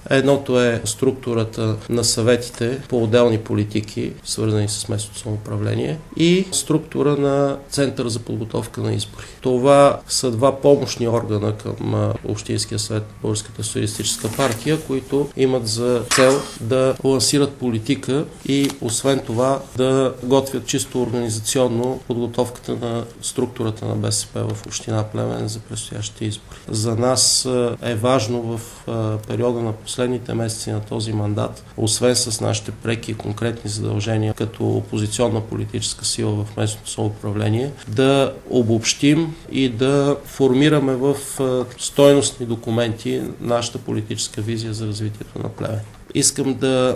Едното е структурата на съветите по отделни политики, свързани с местното самоуправление, и структура на Център за подготовка на избори. Това са два помощни органа към Общинския съвет на Българската социалистическа партия, които имат за цел да лансират политика и освен това да готвят чисто организационно подготовката на структурата на БСП в община Плевен за предстоящите избори. За нас е важно в периода на последните месеци на този мандат, освен с нашите преки и конкретни задължения като опозиционна политическа сила в местното самоуправление, да обобщим и да формираме в стойностни документи нашата политическа визия за развитието на Плевен. Искам да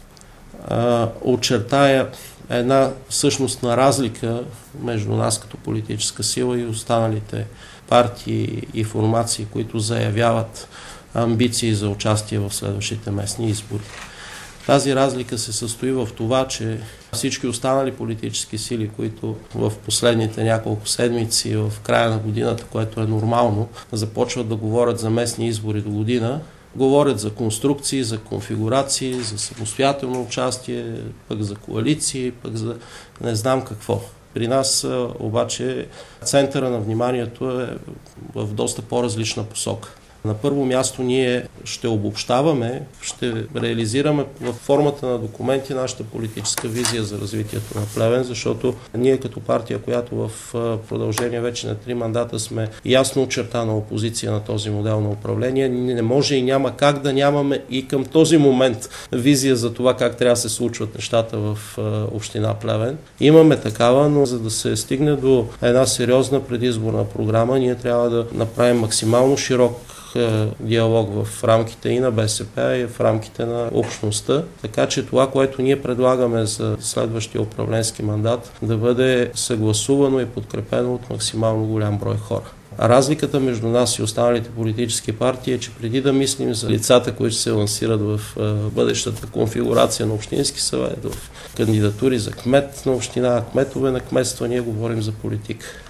очертая една същностна разлика между нас като политическа сила и останалите партии и формации, които заявяват амбиции за участие в следващите местни избори. Тази разлика се състои в това, че всички останали политически сили, които в последните няколко седмици, в края на годината, което е нормално, започват да говорят за местни избори до година, говорят за конструкции, за конфигурации, за самостоятелно участие, пък за коалиции, пък за не знам какво. При нас обаче центъра на вниманието е в доста по-различна посока. На първо място ние ще обобщаваме, ще реализираме в формата на документи нашата политическа визия за развитието на Плевен, защото ние като партия, която в продължение вече на 3 мандата сме ясно очертана опозиция на този модел на управление, не може и няма как да нямаме и към този момент визия за това как трябва да се случват нещата в община Плевен. Имаме такава, но за да се стигне до една сериозна предизборна програма, ние трябва да направим максимално широк диалог в рамките и на БСП, и в рамките на общността. Така че това, което ние предлагаме за следващия управленски мандат, да бъде съгласувано и подкрепено от максимално голям брой хора. Разликата между нас и останалите политически партии е, че преди да мислим за лицата, които се лансират в бъдещата конфигурация на Общински съвет, в кандидатури за кмет на община, кметове на кметства, ние говорим за политика.